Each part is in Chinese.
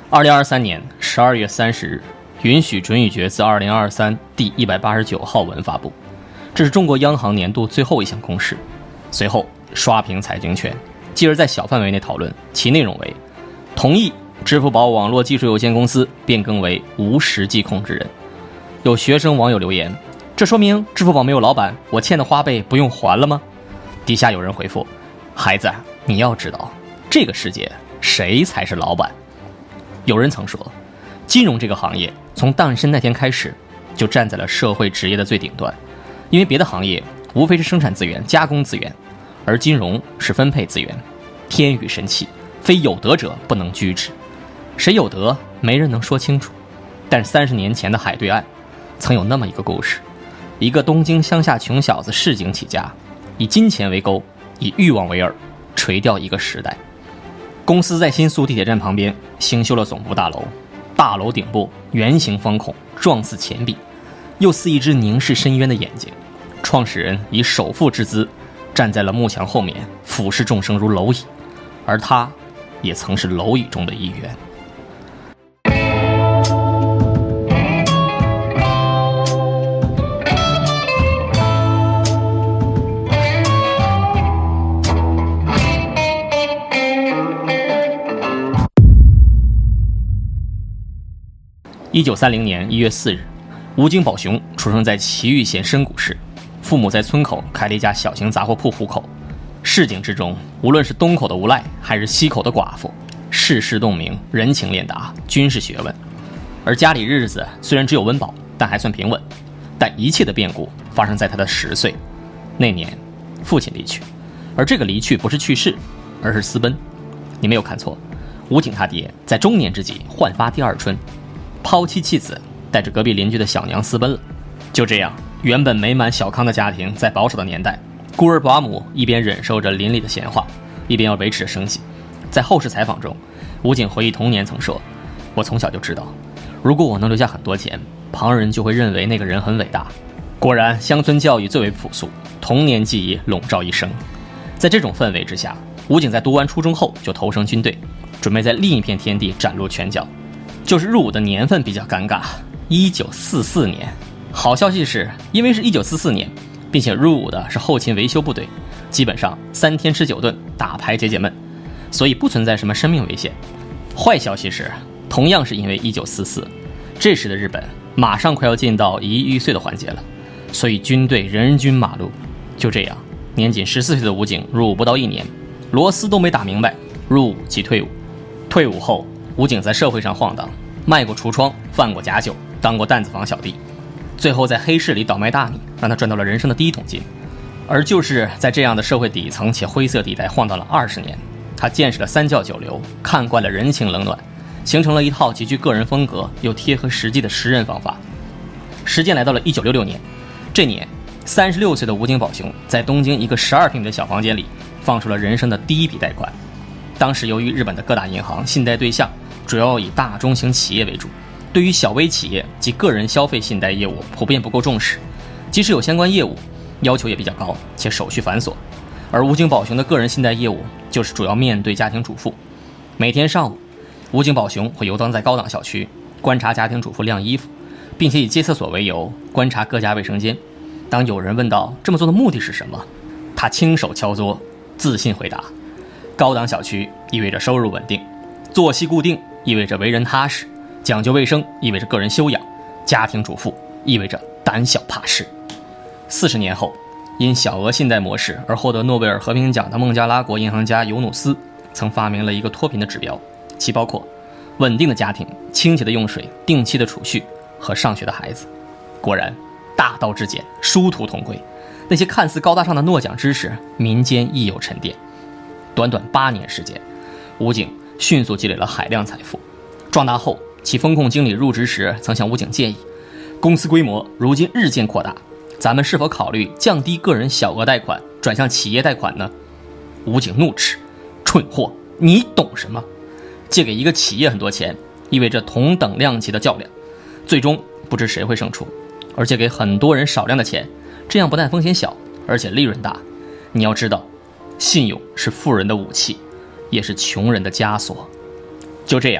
2023年12月30日，允许准予决自2023第189号文发布，这是中国央行年度最后一项公示。随后刷屏财经圈，继而在小范围内讨论，其内容为同意支付宝网络技术有限公司变更为无实际控制人。有学生网友留言，这说明支付宝没有老板，我欠的花呗不用还了吗？底下有人回复，孩子，你要知道这个世界谁才是老板。有人曾说，金融这个行业从诞生那天开始就站在了社会职业的最顶端，因为别的行业无非是生产资源、加工资源，而金融是分配资源。天与神器，非有德者不能居之。谁有德，没人能说清楚。但30年前的海对岸，曾有那么一个故事：一个东京乡下穷小子市井起家，以金钱为钩，以欲望为饵，垂钓一个时代。公司在新宿地铁站旁边兴修了总部大楼，大楼顶部圆形方孔，状似钱币，又似一只凝视深渊的眼睛。创始人以首富之姿站在了幕墙后面，俯视众生如蝼蚁，而他也曾是蝼蚁中的一员。1930年1月4日，吴京宝雄出生在祁玉县深谷市，父母在村口开了一家小型杂货铺糊口。市井之中，无论是东口的无赖还是西口的寡妇，世事洞明，人情练达，均是学问。而家里日子虽然只有温饱，但还算平稳。但一切的变故发生在他的10岁那年，父亲离去，而这个离去不是去世，而是私奔。你没有看错，吴景他爹在中年之际焕发第二春，抛妻弃子，带着隔壁邻居的小娘私奔了。就这样，原本美满小康的家庭，在保守的年代，孤儿寡母一边忍受着邻里的闲话，一边要维持着生计。在后世采访中，吴景回忆童年曾说，我从小就知道，如果我能留下很多钱，旁人就会认为那个人很伟大。果然，乡村教育最为朴素，童年记忆笼罩一生。在这种氛围之下，吴景在读完初中后就投身军队，准备在另一片天地崭露拳脚。就是入伍的年份比较尴尬，1944年。好消息是，因为是1944年，并且入伍的是后勤维修部队，基本上3天吃9顿，打牌解闷，所以不存在什么生命危险。坏消息是，同样是因为1944，这时的日本马上快要进到一亿玉碎的环节了，所以军队人均马路。就这样，年仅14岁的吴景入伍不到1年，螺丝都没打明白，入伍即退伍。退伍后，吴景在社会上晃荡，卖过橱窗，贩过假酒，当过担子房小弟，最后在黑市里倒卖大米，让他赚到了人生的第一桶金。而就是在这样的社会底层且灰色地带晃荡了20年，他见识了三教九流，看惯了人情冷暖，形成了一套极具个人风格又贴合实际的识人方法。时间来到了1966年，这年36岁的吴景宝雄在东京一个12平米的小房间里放出了人生的第一笔贷款。当时由于日本的各大银行信贷对象主要以大中型企业为主，对于小微企业及个人消费信贷业务普遍不够重视，即使有相关业务，要求也比较高且手续繁琐。而吴景宝雄的个人信贷业务就是主要面对家庭主妇。每天上午，吴景宝雄会游荡在高档小区，观察家庭主妇晾衣服，并且以接厕所为由观察各家卫生间。当有人问到这么做的目的是什么，他轻手敲桌，自信回答，高档小区意味着收入稳定，作息固定意味着为人踏实，讲究卫生意味着个人修养，家庭主妇意味着胆小怕事。40年后，因小额信贷模式而获得诺贝尔和平奖的孟加拉国银行家尤努斯曾发明了一个脱贫的指标，其包括稳定的家庭、清洁的用水、定期的储蓄和上学的孩子。果然，大道至简，殊途同归，那些看似高大上的诺奖知识，民间亦有沉淀。短短8年时间，吴景迅速积累了海量财富。壮大后，其风控经理入职时曾向吴景建议，公司规模如今日渐扩大，咱们是否考虑降低个人小额贷款，转向企业贷款呢？吴景怒斥，蠢货，你懂什么？借给一个企业很多钱，意味着同等量级的较量，最终不知谁会胜出。而借给很多人少量的钱，这样不但风险小，而且利润大。你要知道，信用是富人的武器，也是穷人的枷锁。就这样，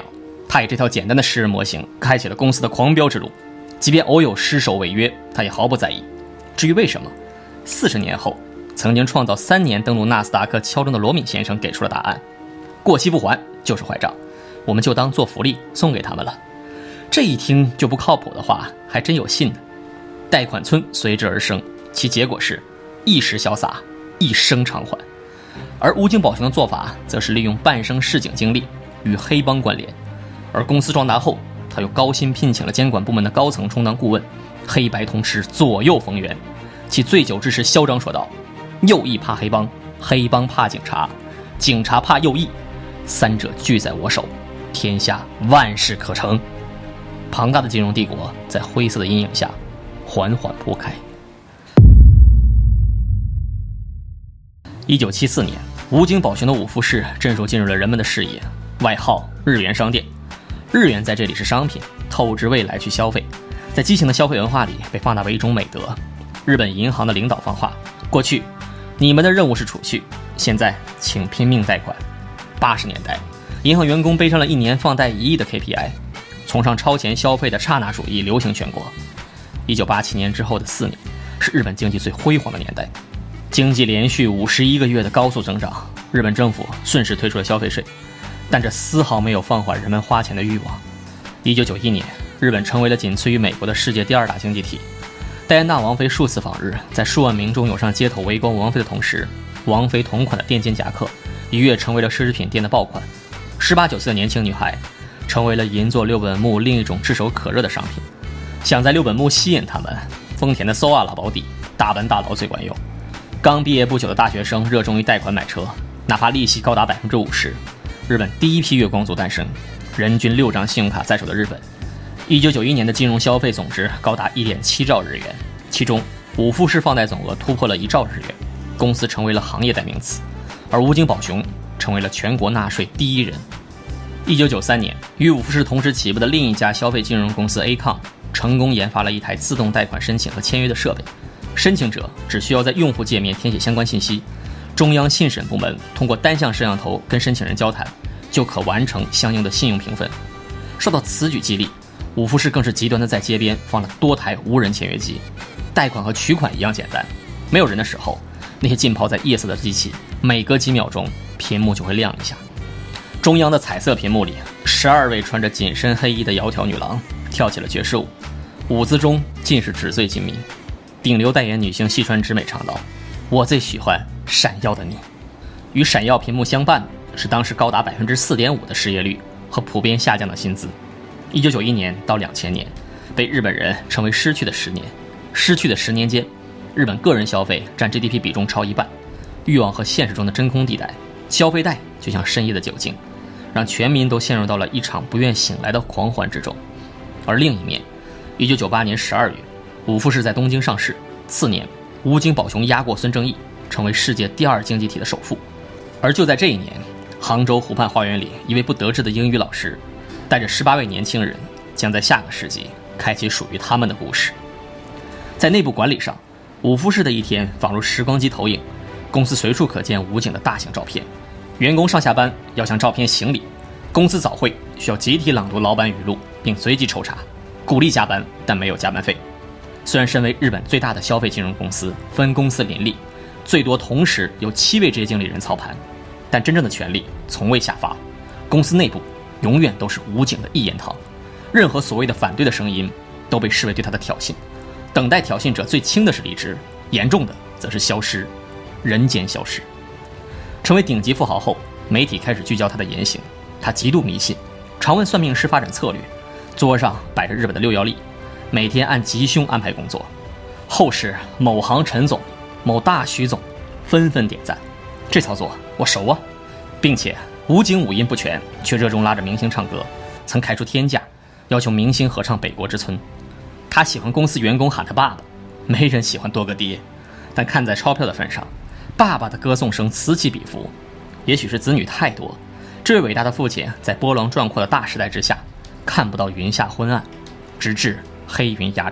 他以这条简单的食人模型开启了公司的狂飙之路，即便偶有失守违约，他也毫不在意。至于为什么，40年后，曾经创造3年登陆纳斯达克敲钟的罗敏先生给出了答案：过期不还就是坏账，我们就当做福利送给他们了。这一听就不靠谱的话，还真有信呢。贷款村随之而生，其结果是一时潇洒，一生偿还。而吴京宝雄的做法则是利用半生市井经历与黑帮关联，而公司壮大后，他又高薪聘请了监管部门的高层充当顾问，黑白同吃，左右逢源。其醉酒之时嚣张说道：右翼怕黑帮，黑帮怕警察，警察怕右翼，三者俱在我手，天下万事可成。庞大的金融帝国在灰色的阴影下缓缓铺开。1974年，吴京宝雄的五福市正式进入了人们的视野，外号日元商店。日元在这里是商品，透支未来去消费，在畸形的消费文化里被放大为一种美德。日本银行的领导放话：过去你们的任务是储蓄，现在请拼命贷款。80年代，银行员工背上了1年放贷1亿的 KPI， 崇尚超前消费的刹那主义流行全国。1987年之后的4年，是日本经济最辉煌的年代，经济连续51个月的高速增长，日本政府顺势推出了消费税，但这丝毫没有放缓人们花钱的欲望。1991年，日本成为了仅次于美国的世界第2大经济体。戴安娜王妃数次访日，在数万民众涌上街头围观王妃的同时，王妃同款的垫肩夹克一跃成为了奢侈品店的爆款。18、19岁的年轻女孩成为了银座六本木另一种炙手可热的商品。想在六本木吸引他们，丰田的搜阿老保底，大班大佬最管用。刚毕业不久的大学生热衷于贷款买车，哪怕利息高达50%。日本第一批月光族诞生，人均6张信用卡在手的日本，1991年的金融消费总值高达1.7兆日元，其中五富士放贷总额突破了1兆日元，公司成为了行业代名词，而吴京宝雄成为了全国纳税第一人。1993年，与五富士同时起步的另一家消费金融公司 Acom 成功研发了一台自动贷款申请和签约的设备，申请者只需要在用户界面填写相关信息，中央信审部门通过单向摄像头跟申请人交谈，就可完成相应的信用评分。受到此举激励，五富士更是极端的在街边放了多台无人签约机，贷款和取款一样简单。没有人的时候，那些浸泡在夜色的机器，每隔几秒钟屏幕就会亮一下。中央的彩色屏幕里，12位穿着紧身黑衣的窈窕女郎跳起了爵士舞，舞姿中尽是纸醉金迷。顶流代言女星细川直美唱道：我最喜欢闪耀的你。与闪耀屏幕相伴是当时高达 4.5% 的失业率和普遍下降的薪资。1991年到2000年被日本人称为失去的10年。失去的10年间，日本个人消费占 GDP 比重超1半，欲望和现实中的真空地带，消费贷就像深夜的酒精，让全民都陷入到了一场不愿醒来的狂欢之中。而另一面，1998年12月，五富士在东京上市，次年吴京宝雄压过孙正义，成为世界第2经济体的首富。而就在这一年，杭州湖畔花园里，一位不得志的英语老师带着18位年轻人，将在下个世纪开启属于他们的故事。在内部管理上，五富士的一天仿如时光机投影，公司随处可见武警的大型照片，员工上下班要向照片行礼，公司早会需要集体朗读老板语录并随机抽查，鼓励加班但没有加班费。虽然身为日本最大的消费金融公司，分公司林立，最多同时有7位职业经理人操盘，但真正的权力从未下发，公司内部永远都是武警的一言堂，任何所谓的反对的声音都被视为对他的挑衅，等待挑衅者最轻的是离职，严重的则是消失，人间消失。成为顶级富豪后，媒体开始聚焦他的言行，他极度迷信，常问算命师发展策略，桌上摆着日本的616历，每天按吉凶安排工作。后世某行陈总、某大徐总纷纷点赞，这操作我熟啊，并且武警五音不全，却热衷拉着明星唱歌，曾开出天价要求明星合唱《北国之春》。他喜欢公司员工喊他爸爸，没人喜欢多个爹，但看在钞票的份上，爸爸的歌颂声此起彼伏。也许是子女太多，这位伟大的父亲在波澜壮阔的大时代之下，看不到云下昏暗，直至黑云压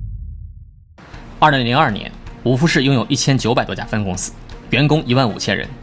城。2002年，五富士拥有1900多家分公司，员工15000人。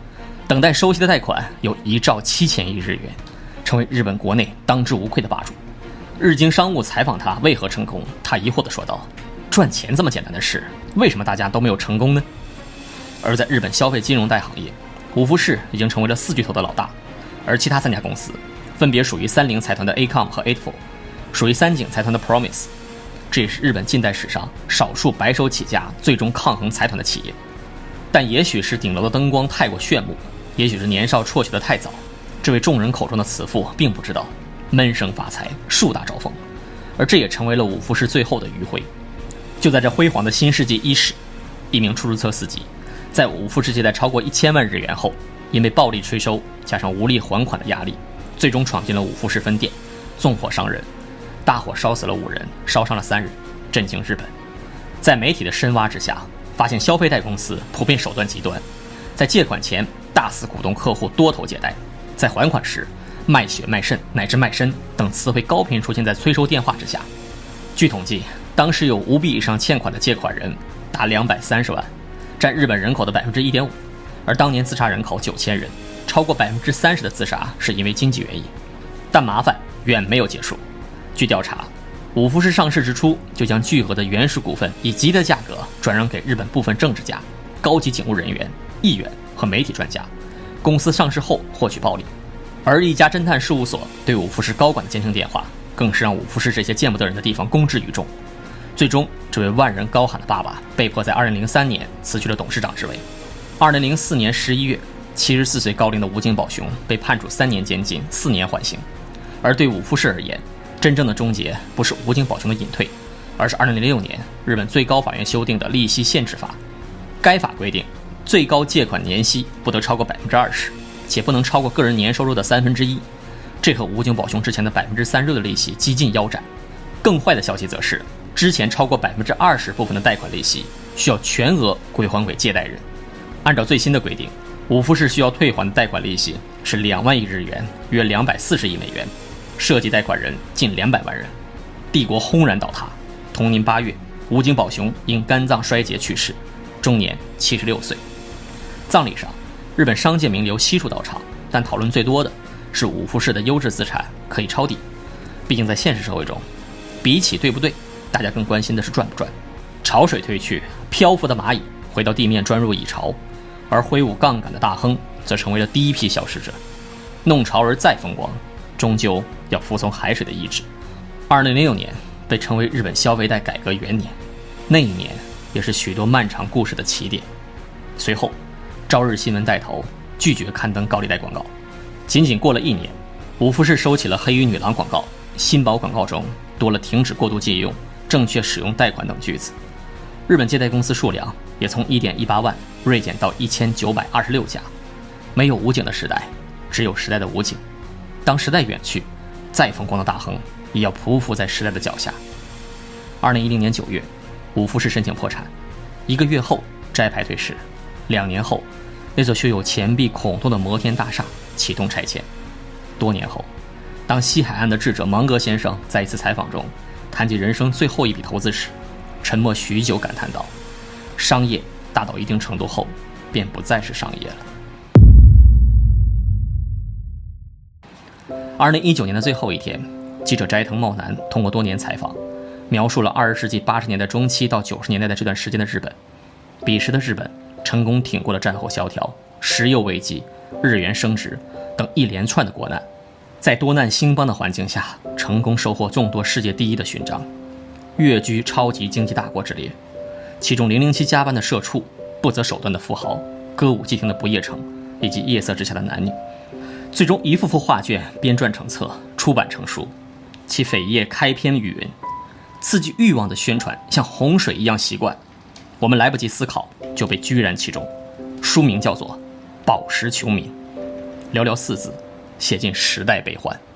等待收息的贷款有1兆7000亿日元，成为日本国内当之无愧的霸主。日经商务采访他为何成功，他疑惑地说道：赚钱这么简单的事，为什么大家都没有成功呢？而在日本消费金融贷行业，五富士已经成为了4巨头的老大，而其他3家公司分别属于30财团的 Acom 和 Eightfold， 属于三井财团的 Promise。 这也是日本近代史上少数白手起家最终抗衡财团的企业。但也许是顶楼的灯光太过炫目，也许是年少辍学的太早，这位众人口中的慈父并不知道闷声发财，树大招风，而这也成为了五富士最后的余晖。就在这辉煌的新世纪伊始，一名出租车司机在五富士借贷超过1000万日元后，因为暴力催收加上无力还款的压力，最终闯进了五富士分店，纵火伤人，大火烧死了5人，烧伤了3人，震惊日本。在媒体的深挖之下，发现消费贷公司普遍手段极端，在借款前大肆鼓动客户多头借贷，在还款时卖血卖肾乃至卖身等词汇高频出现在催收电话之下。据统计，当时有5笔以上欠款的借款人达230万，占日本人口的 1.5%， 而当年自杀人口9000人，超过 30% 的自杀是因为经济原因。但麻烦远没有结束。据调查，五富士上市之初就将巨额的原始股份以极低的价格转让给日本部分政治家、高级警务人员、议员和媒体专家，公司上市后获取暴利。而一家侦探事务所对五富士高管的监听电话，更是让五富士这些见不得人的地方公之于众。最终，这位万人高喊的爸爸被迫在2003年辞去了董事长职位。2004年11月，74岁高龄的吴井宝雄被判处3年监禁、4年缓刑。而对五富士而言，真正的终结不是吴井宝雄的隐退，而是2006年日本最高法院修订的利息限制法。该法规定，最高借款年息不得超过20%，且不能超过个人年收入的1/3。这和吴井宝雄之前的36%的利息几近腰斩。更坏的消息则是，之前超过20%部分的贷款利息需要全额归还给借贷人。按照最新的规定，五富士需要退还的贷款利息是2万亿日元，约240亿美元，涉及贷款人近200万人。帝国轰然倒塌。同年8月，吴井宝雄因肝脏衰竭去世，终年76岁。葬礼上，日本商界名流悉数到场，但讨论最多的是五富士的优质资产可以抄底。毕竟在现实社会中，比起对不对，大家更关心的是赚不赚。潮水退去，漂浮的蚂蚁回到地面钻入蚁巢，而挥舞杠杆的大亨则成为了第一批消失者。弄潮儿再风光，终究要服从海水的意志。2006年被称为日本消费贷改革元年，那一年也是许多漫长故事的起点。随后，朝日新闻带头拒绝刊登高利贷广告。仅仅过了1年，五富士收起了黑衣女郎广告，新保广告中多了停止过度借用、正确使用贷款等句子。日本借贷公司数量也从 1.18 万锐减到1926家。没有武警的时代，只有时代的武警。当时代远去，再风光的大亨也要匍匐在时代的脚下。2010年9月，五富士申请破产。1个月后摘牌退市。2年后，那座修有钱币孔洞的摩天大厦启动拆迁。多年后，当西海岸的智者芒格先生在一次采访中谈及人生最后一笔投资时，沉默许久，感叹道：商业大到一定程度后，便不再是商业了。2019年的最后一天，记者斋藤茂男通过多年采访，描述了20世纪80年代中期到90年代的这段时间的日本。彼时的日本成功挺过了战后萧条、石油危机、日元升值等一连串的国难，在多难兴邦的环境下，成功收获众多世界第一的勋章，跃居超级经济大国之列。其中007加班的社畜、不择手段的富豪、歌舞伎町的不夜城以及夜色之下的男女，最终一幅幅画卷编撰成册，出版成书。其扉页开篇语云：刺激欲望的宣传像洪水一样习惯，我们来不及思考就被居然其中。书名叫做《饱食穷民》，寥寥4字，写尽时代悲欢。